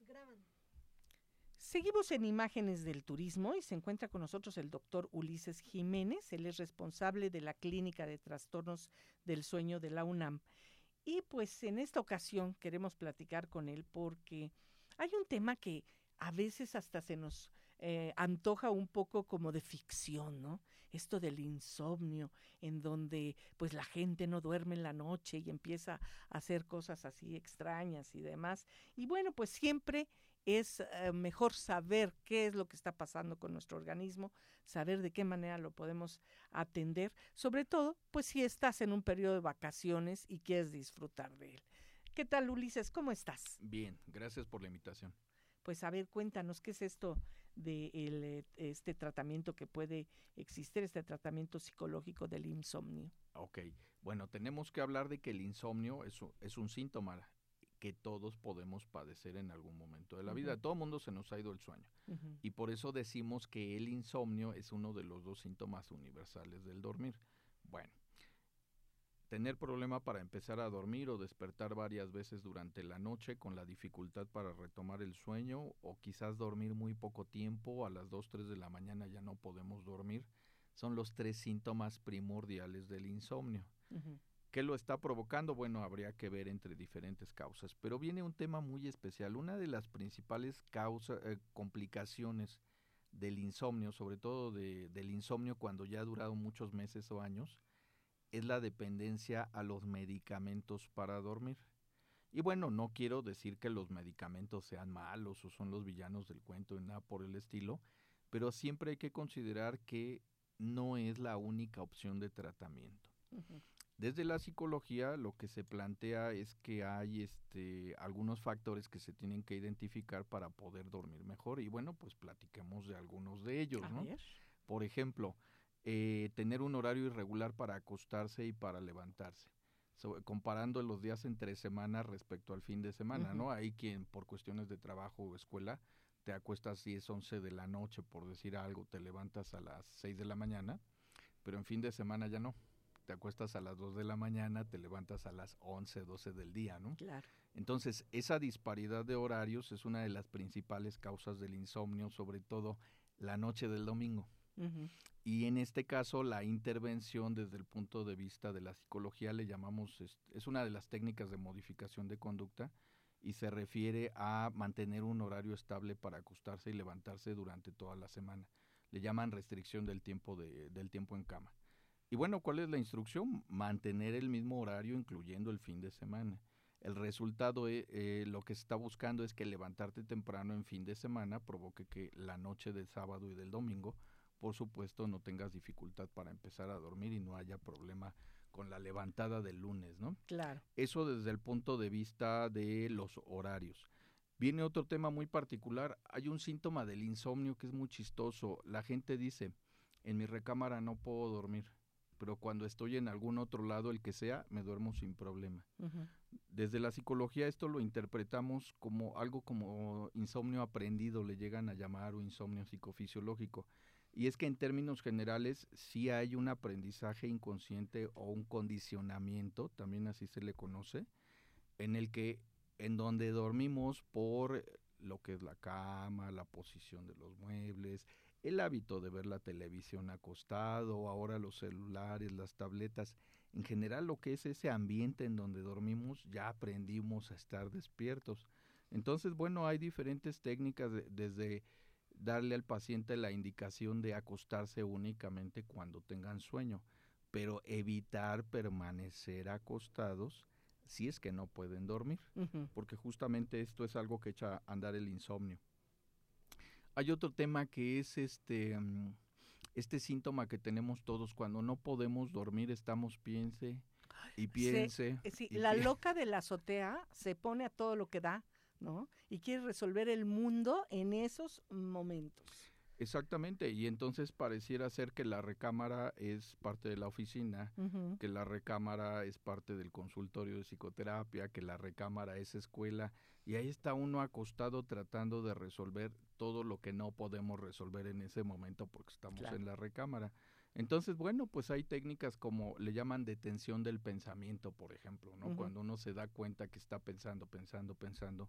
Seguimos en Imágenes del Turismo y se encuentra con nosotros el doctor Ulises Jiménez. Él es responsable de la Clínica de Trastornos del Sueño de la UNAM. Y pues en esta ocasión queremos platicar con él porque hay un tema que a veces hasta se nos antoja un poco como de ficción, ¿no? Esto del insomnio, en donde pues la gente no duerme en la noche y empieza a hacer cosas así extrañas y demás. Y bueno, pues siempre es mejor saber qué es lo que está pasando con nuestro organismo, saber de qué manera lo podemos atender, sobre todo pues si estás en un periodo de vacaciones y quieres disfrutar de él. ¿Qué tal, Ulises? ¿Cómo estás? Bien, gracias por la invitación. Pues a ver, cuéntanos, ¿qué es esto de este tratamiento que puede existir, este tratamiento psicológico del insomnio? Ok, bueno, tenemos que hablar de que el insomnio es un síntoma que todos podemos padecer en algún momento de la vida. Todo el mundo se nos ha ido el sueño. Y por eso decimos que el insomnio es uno de los dos síntomas universales del dormir. Bueno, tener problema para empezar a dormir o despertar varias veces durante la noche con la dificultad para retomar el sueño o quizás dormir muy poco tiempo, a las 2, 3 de la mañana ya no podemos dormir, son los 3 síntomas primordiales del insomnio. ¿Qué lo está provocando? Bueno, habría que ver entre diferentes causas, pero viene un tema muy especial. Una de las principales complicaciones del insomnio, sobre todo del insomnio cuando ya ha durado muchos meses o años, es la dependencia a los medicamentos para dormir. Y bueno, no quiero decir que los medicamentos sean malos o son los villanos del cuento y nada por el estilo, pero siempre hay que considerar que no es la única opción de tratamiento. Desde la psicología lo que se plantea es que hay algunos factores que se tienen que identificar para poder dormir mejor y bueno, pues platiquemos de algunos de ellos, ¿no? Por ejemplo, tener un horario irregular para acostarse y para levantarse, comparando los días entre semana respecto al fin de semana, ¿no? Hay quien por cuestiones de trabajo o escuela te acuestas 10, 11 de la noche, por decir algo, te levantas a las 6 de la mañana, pero en fin de semana ya no. Te acuestas a las 2 de la mañana, te levantas a las 11, 12 del día, ¿no? Claro. Entonces, esa disparidad de horarios es una de las principales causas del insomnio, sobre todo la noche del domingo. Y en este caso la intervención desde el punto de vista de la psicología le llamamos, es una de las técnicas de modificación de conducta y se refiere a mantener un horario estable para acostarse y levantarse durante toda la semana. Le llaman restricción del tiempo en cama. Y bueno, ¿cuál es la instrucción? Mantener el mismo horario incluyendo el fin de semana. El resultado, lo que se está buscando es que levantarte temprano en fin de semana provoque que la noche del sábado y del domingo por supuesto no tengas dificultad para empezar a dormir y no haya problema con la levantada del lunes, ¿no? Claro. Eso desde el punto de vista de los horarios. Viene otro tema muy particular, hay un síntoma del insomnio que es muy chistoso. La gente dice, en mi recámara no puedo dormir, pero cuando estoy en algún otro lado, el que sea, me duermo sin problema. Desde la psicología esto lo interpretamos como algo como insomnio aprendido, le llegan a llamar, o insomnio psicofisiológico. Y es que en términos generales sí hay un aprendizaje inconsciente o un condicionamiento, también así se le conoce, en donde dormimos por lo que es la cama, la posición de los muebles, el hábito de ver la televisión acostado, ahora los celulares, las tabletas, en general lo que es ese ambiente en donde dormimos, ya aprendimos a estar despiertos. Entonces, bueno, hay diferentes técnicas desde darle al paciente la indicación de acostarse únicamente cuando tengan sueño, pero evitar permanecer acostados si es que no pueden dormir, porque justamente esto es algo que echa a andar el insomnio. Hay otro tema que es este síntoma que tenemos todos cuando no podemos dormir, estamos piense y piense. La loca de la azotea se pone a todo lo que da, ¿no? Y quiere resolver el mundo en esos momentos. Exactamente, y entonces pareciera ser que la recámara es parte de la oficina, que la recámara es parte del consultorio de psicoterapia, que la recámara es escuela, y ahí está uno acostado tratando de resolver todo lo que no podemos resolver en ese momento porque estamos en la recámara. Entonces, bueno, pues hay técnicas como le llaman detención del pensamiento, por ejemplo, ¿no? Cuando uno se da cuenta que está pensando,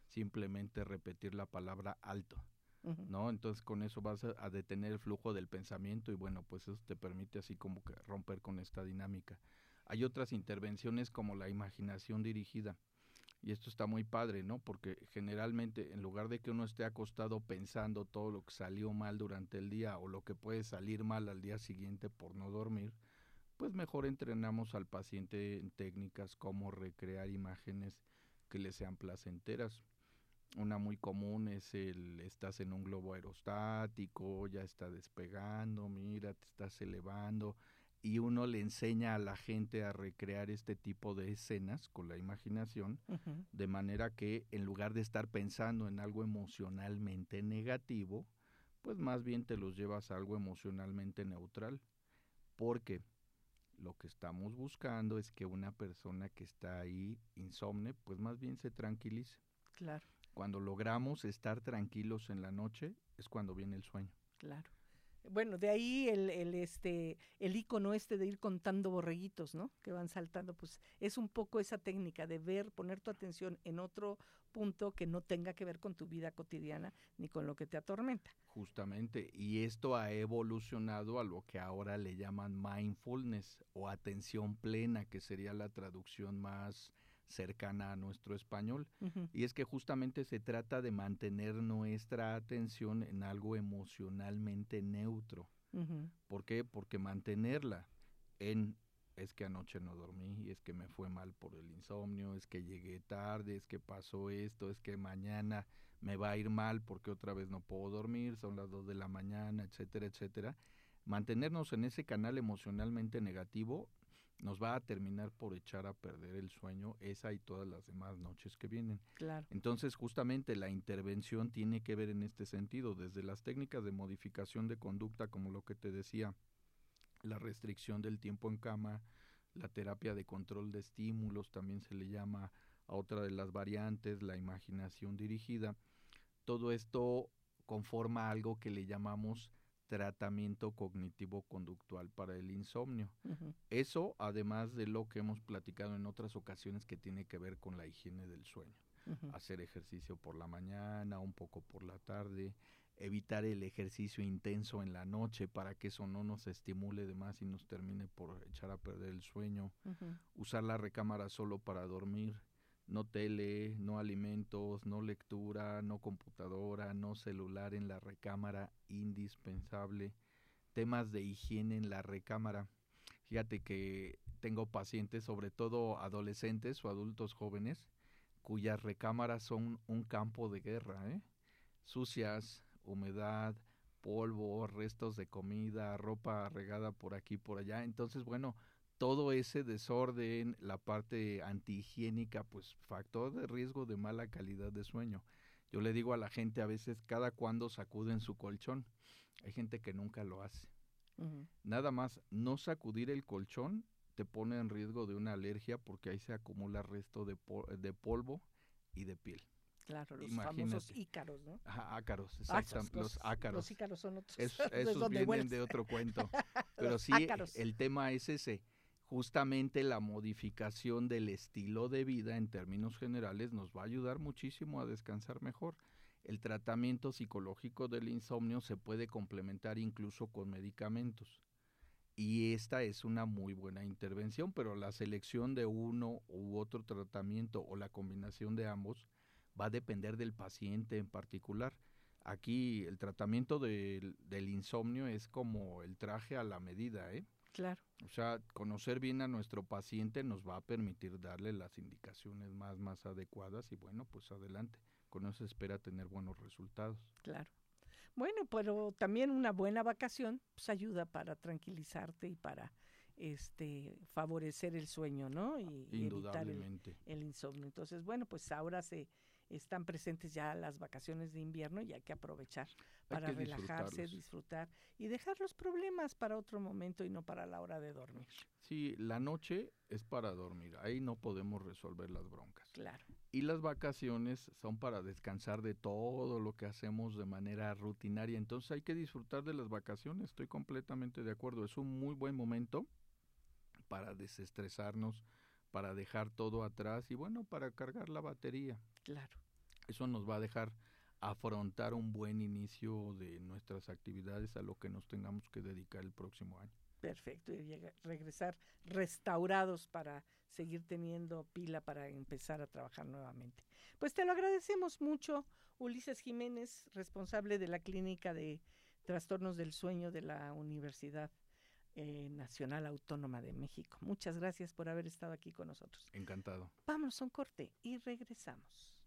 simplemente repetir la palabra alto, Ujú. ¿no? Entonces con eso vas a detener el flujo del pensamiento y bueno, pues eso te permite así como que romper con esta dinámica. Hay otras intervenciones como la imaginación dirigida. Y esto está muy padre, ¿no? Porque generalmente en lugar de que uno esté acostado pensando todo lo que salió mal durante el día o lo que puede salir mal al día siguiente por no dormir, pues mejor entrenamos al paciente en técnicas como recrear imágenes que le sean placenteras. Una muy común es estás en un globo aerostático, ya está despegando, mira, te estás elevando, y uno le enseña a la gente a recrear este tipo de escenas con la imaginación, Ujú. de manera que en lugar de estar pensando en algo emocionalmente negativo, pues más bien te los llevas a algo emocionalmente neutral, porque lo que estamos buscando es que una persona que está ahí insomne, pues más bien se tranquilice. Claro, Cuando logramos estar tranquilos en la noche es cuando viene el sueño. claro. Bueno, de ahí el icono de ir contando borreguitos, ¿no? Que van saltando, pues es un poco esa técnica de ver, poner tu atención en otro punto que no tenga que ver con tu vida cotidiana ni con lo que te atormenta. Justamente, y esto ha evolucionado a lo que ahora le llaman mindfulness o atención plena, que sería la traducción más cercana a nuestro español. Ujú. Y es que justamente se trata de mantener nuestra atención en algo emocionalmente neutro. Ujú. ¿Por qué? Porque mantenerla en es que anoche no dormí, es que me fue mal por el insomnio, es que llegué tarde, es que pasó esto, es que mañana me va a ir mal porque otra vez no puedo dormir, son las 2 de la mañana, etcétera, etcétera. Mantenernos en ese canal emocionalmente negativo nos va a terminar por echar a perder el sueño esa y todas las demás noches que vienen. Claro. Entonces, justamente la intervención tiene que ver en este sentido, desde las técnicas de modificación de conducta, como lo que te decía, la restricción del tiempo en cama, la terapia de control de estímulos, también se le llama a otra de las variantes, la imaginación dirigida. Todo esto conforma algo que le llamamos tratamiento cognitivo-conductual para el insomnio. Ujú. Eso, además de lo que hemos platicado en otras ocasiones que tiene que ver con la higiene del sueño. Ujú. Hacer ejercicio por la mañana, un poco por la tarde, evitar el ejercicio intenso en la noche para que eso no nos estimule de más y nos termine por echar a perder el sueño. Ujú. Usar la recámara solo para dormir, no tele, no alimentos, no lectura, no computadora, no celular en la recámara, indispensable. Temas de higiene en la recámara. Fíjate que tengo pacientes, sobre todo adolescentes o adultos jóvenes, cuyas recámaras son un campo de guerra, ¿eh? Sucias, humedad, polvo, restos de comida, ropa regada por aquí y por allá. Entonces, bueno, todo ese desorden, la parte antihigiénica, pues factor de riesgo de mala calidad de sueño. Yo le digo a la gente a veces cada cuando sacuden su colchón. Hay gente que nunca lo hace. Ujú. Nada más no sacudir el colchón te pone en riesgo de una alergia porque ahí se acumula resto de polvo y de piel. Claro, los famosos Imagínate. ícaros, ¿no? Ajá, ácaros, Ah, exactamente, los los ácaros. ícaros son otros, de Esos donde vienen vuelas. de otro cuento. Pero Los sí, ácaros. el tema es ese. Justamente la modificación del estilo de vida en términos generales nos va a ayudar muchísimo a descansar mejor. El tratamiento psicológico del insomnio se puede complementar incluso con medicamentos. Y esta es una muy buena intervención, pero la selección de uno u otro tratamiento o la combinación de ambos va a depender del paciente en particular. Aquí el tratamiento del insomnio es como el traje a la medida, ¿eh? Claro. O sea, conocer bien a nuestro paciente nos va a permitir darle las indicaciones más adecuadas y bueno, pues adelante. Con eso espera tener buenos resultados. Claro. Bueno, pero también una buena vacación pues ayuda para tranquilizarte y para favorecer el sueño, ¿no? Y evitar Indudablemente. el insomnio. Entonces, bueno, pues ahora se están presentes ya las vacaciones de invierno y hay que aprovechar Hay para que relajarse, disfrutarlos. disfrutar y dejar los problemas para otro momento y no para la hora de dormir. Sí, la noche es para dormir, ahí no podemos resolver las broncas. Claro. Y las vacaciones son para descansar de todo lo que hacemos de manera rutinaria, entonces hay que disfrutar de las vacaciones, estoy completamente de acuerdo, es un muy buen momento para desestresarnos, para dejar todo atrás y bueno, para cargar la batería. Claro. Eso nos va a dejar afrontar un buen inicio de nuestras actividades a lo que nos tengamos que dedicar el próximo año. Perfecto, y regresar restaurados para seguir teniendo pila para empezar a trabajar nuevamente. Pues te lo agradecemos mucho, Ulises Jiménez, responsable de la Clínica de Trastornos del Sueño de la Universidad Nacional Autónoma de México. Muchas gracias por haber estado aquí con nosotros. Encantado. Vámonos a un corte y regresamos.